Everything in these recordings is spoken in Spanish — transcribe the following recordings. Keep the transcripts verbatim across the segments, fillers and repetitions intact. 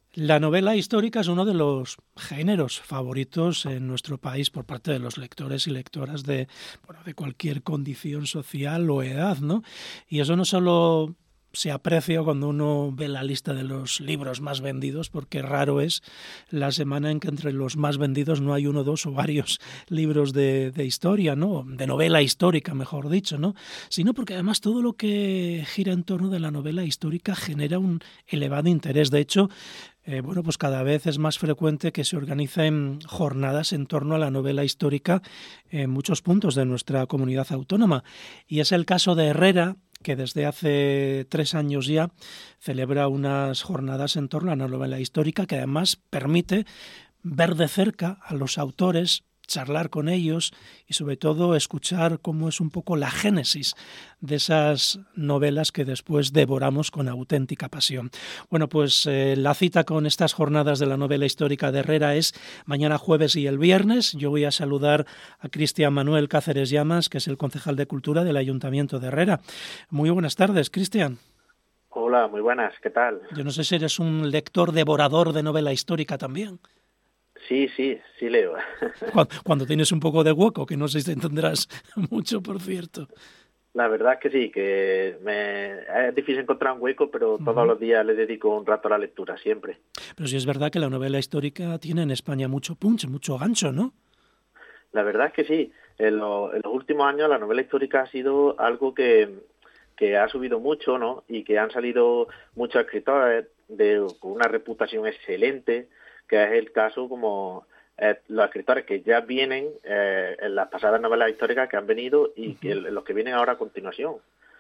La novela histórica es uno de los géneros favoritos en nuestro país por parte de los lectores y lectoras de, bueno, de cualquier condición social o edad, ¿no? Y eso no solo se aprecia cuando uno ve la lista de los libros más vendidos, porque raro es la semana en que entre los más vendidos no hay uno, dos o varios libros de, de historia, ¿no? De novela histórica, mejor dicho, ¿no? Sino porque además todo lo que gira en torno de la novela histórica genera un elevado interés. De hecho, Eh, bueno, pues cada vez es más frecuente que se organicen jornadas en torno a la novela histórica en muchos puntos de nuestra comunidad autónoma. Y es el caso de Herrera, que desde hace tres años ya celebra unas jornadas en torno a la novela histórica, que además permite ver de cerca a los autores, charlar con ellos y sobre todo escuchar cómo es un poco la génesis de esas novelas que después devoramos con auténtica pasión. Bueno, pues eh, la cita con estas jornadas de la novela histórica de Herrera es mañana jueves y el viernes. Yo voy a saludar a Cristian Manuel Cáceres Llamas, que es el concejal de Cultura del Ayuntamiento de Herrera. Muy buenas tardes, Cristian. Hola, muy buenas, ¿qué tal? Yo no sé si eres un lector devorador de novela histórica también. Sí, sí, sí leo. Cuando, cuando tienes un poco de hueco, que no sé si tendrás mucho, por cierto. La verdad es que sí, que me... es difícil encontrar un hueco, pero todos Uh-huh. los días le dedico un rato a la lectura, siempre. Pero sí es verdad que la novela histórica tiene en España mucho punch, mucho gancho, ¿no? La verdad es que sí, en, lo- en los últimos años la novela histórica ha sido algo que, que ha subido mucho, ¿no? Y que han salido muchos escritores de, con una reputación excelente, que es el caso como eh, los escritores que ya vienen eh, en las pasadas novelas históricas que han venido y que Uh-huh. los que vienen ahora a continuación,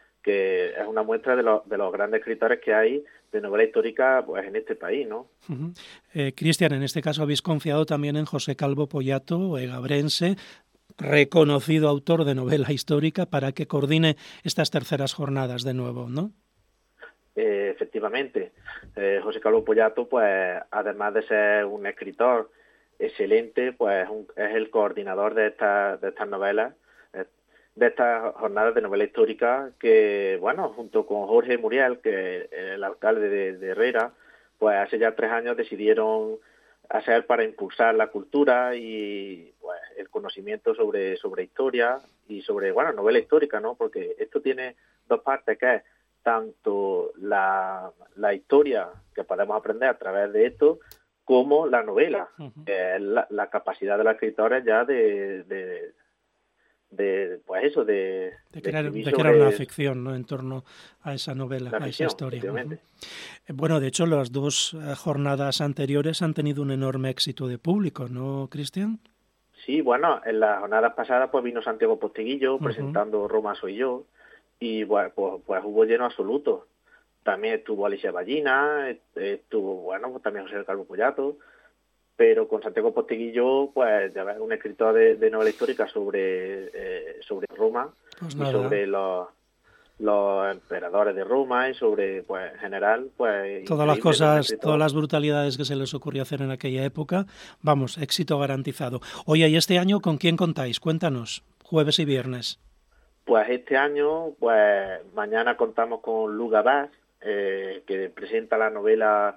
que es una muestra de, los de los grandes escritores que hay de novela histórica pues en este país, ¿no? Uh-huh. Eh, Cristian, en este caso habéis confiado también en José Calvo Pollato, egabrense, reconocido autor de novela histórica, para que coordine estas terceras jornadas de nuevo, ¿no? Eh, efectivamente, eh, José Carlos Pollato, pues además de ser un escritor excelente, pues un, es el coordinador de estas de estas novelas, eh, de estas jornadas de novela histórica que, bueno, junto con Jorge Muriel, que es el alcalde de, de Herrera, pues hace ya tres años decidieron hacer para impulsar la cultura y pues el conocimiento sobre, sobre historia y sobre, bueno, novela histórica, ¿no? Porque esto tiene dos partes, que es tanto la, la historia que podemos aprender a través de esto, como la novela, Uh-huh. que es la, la capacidad de los escritores ya de, de, de pues eso, de, De de crear, escribir de crear una sobre ficción, ¿no?, en torno a esa novela, la a esa ficción, historia. Uh-huh. efectivamente. Eh, Bueno, de hecho, las dos eh, jornadas anteriores han tenido un enorme éxito de público, ¿no, Cristian? Sí, bueno, en las jornadas pasadas pues vino Santiago Posteguillo Uh-huh. presentando Roma soy yo y bueno, pues, pues hubo lleno absoluto. También estuvo Alicia Ballina, estuvo, bueno, pues también José Calvo Pollato, pero con Santiago Posteguillo, pues ya ves, un escritor de, de novela histórica sobre, eh, sobre Roma Pues y nada, sobre los, los emperadores de Roma y sobre, pues en general, pues todas las increíble, ¿no? Un cosas, todas escritor. las brutalidades que se les ocurrió hacer en aquella época, vamos, éxito garantizado. Oye, ¿y este año con quién contáis? Cuéntanos, jueves y viernes. Pues este año, pues mañana contamos con Luga Bass, eh, que presenta la novela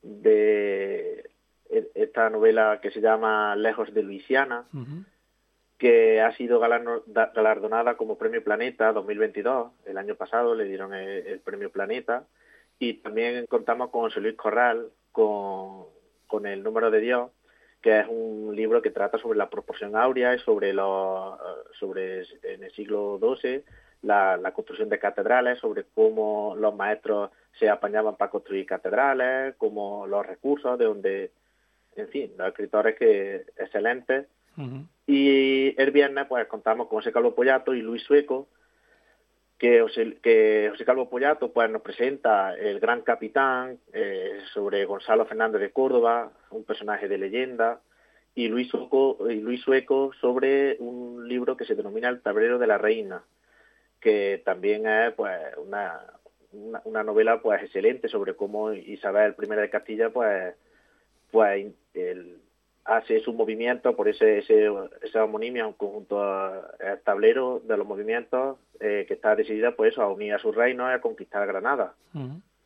de esta novela que se llama Lejos de Luisiana, Uh-huh. que ha sido galardonada como Premio Planeta dos mil veintidós. El año pasado le dieron el, el Premio Planeta. Y también contamos con José Luis Corral, con, con El número de Dios, que es un libro que trata sobre la proporción áurea y sobre, los, sobre en el siglo doce, la, la construcción de catedrales, sobre cómo los maestros se apañaban para construir catedrales, cómo los recursos, de donde, en fin, los escritores que excelentes. Uh-huh. Y el viernes pues contamos con José Calvo Pollato y Luis Sueco, que José, que José Calvo Pollato pues nos presenta El Gran Capitán, eh, sobre Gonzalo Fernández de Córdoba, un personaje de leyenda, y Luis Sueco, y Luis Sueco sobre un libro que se denomina El Tablero de la Reina, que también es pues una, una, una novela pues excelente sobre cómo Isabel primera de Castilla pues, pues el, hace su movimiento por ese, ese esa homonimia, un conjunto al tablero de los movimientos, eh, que está decidida pues a unir a su reino y a conquistar Granada. Uh-huh.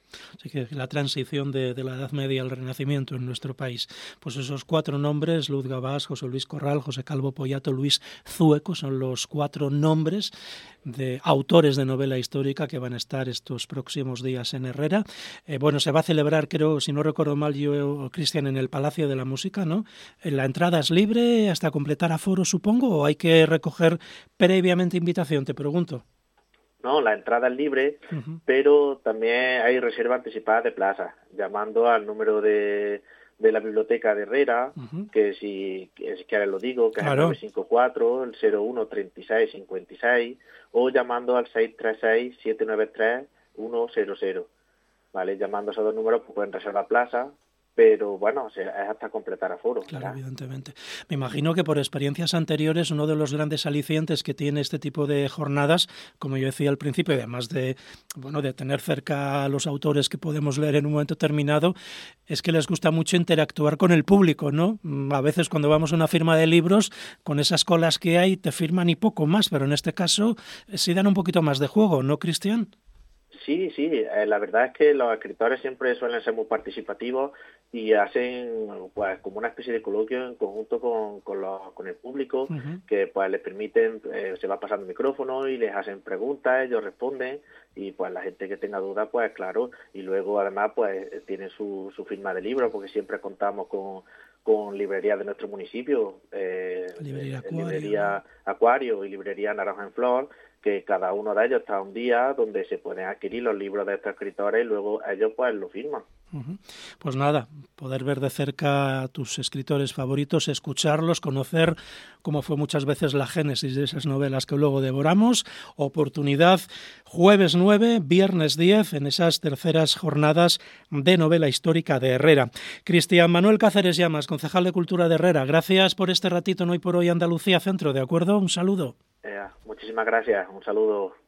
Así que la transición de, de la Edad Media al Renacimiento en nuestro país. Pues esos cuatro nombres, Luz Gabás, José Luis Corral, José Calvo Pollato, Luis Zueco, son los cuatro nombres de autores de novela histórica que van a estar estos próximos días en Herrera. Eh, bueno, se va a celebrar, creo, si no recuerdo mal, yo, Cristian, en el Palacio de la Música, ¿no? ¿La entrada es libre hasta completar aforo, supongo, o hay que recoger previamente invitación? Te pregunto. No, la entrada es libre, uh-huh. pero también hay reserva anticipada de plazas, llamando al número de, de la biblioteca de Herrera, uh-huh. que si, que si quieres lo digo, que claro. es el nueve cinco cuatro, el cero uno treinta y seis cincuenta y seis, o llamando al seis tres seis siete nueve tres uno cero cero. ¿Vale? Llamando a esos dos números pues pueden reservar plaza, pero bueno, o sea, es hasta completar aforo. Claro, ¿verdad? Evidentemente. Me imagino que por experiencias anteriores uno de los grandes alicientes que tiene este tipo de jornadas, como yo decía al principio, además de bueno de tener cerca a los autores que podemos leer en un momento determinado, es que les gusta mucho interactuar con el público, ¿no? A veces cuando vamos a una firma de libros, con esas colas que hay, te firman y poco más, pero en este caso sí dan un poquito más de juego, ¿no, Cristian? Sí, sí, eh, la verdad es que los escritores siempre suelen ser muy participativos y hacen pues como una especie de coloquio en conjunto con, con, los, con el público, uh-huh. que pues les permiten, eh, se va pasando el micrófono y les hacen preguntas, ellos responden y pues la gente que tenga dudas, pues claro, y luego además pues tienen su, su firma de libro, porque siempre contamos con con librerías de nuestro municipio, eh, librería Acuario, librería Acuario y librería Naranja en Flor, que cada uno de ellos está un día donde se pueden adquirir los libros de estos escritores y luego ellos pues lo firman. Uh-huh. Pues nada, poder ver de cerca a tus escritores favoritos, escucharlos, conocer cómo fue muchas veces la génesis de esas novelas que luego devoramos. Oportunidad jueves nueve, viernes diez, en esas terceras jornadas de novela histórica de Herrera. Cristian Manuel Cáceres Llamas, concejal de Cultura de Herrera, gracias por este ratito en Hoy por Hoy Andalucía Centro, ¿de acuerdo? Un saludo. Eh, muchísimas gracias, un saludo.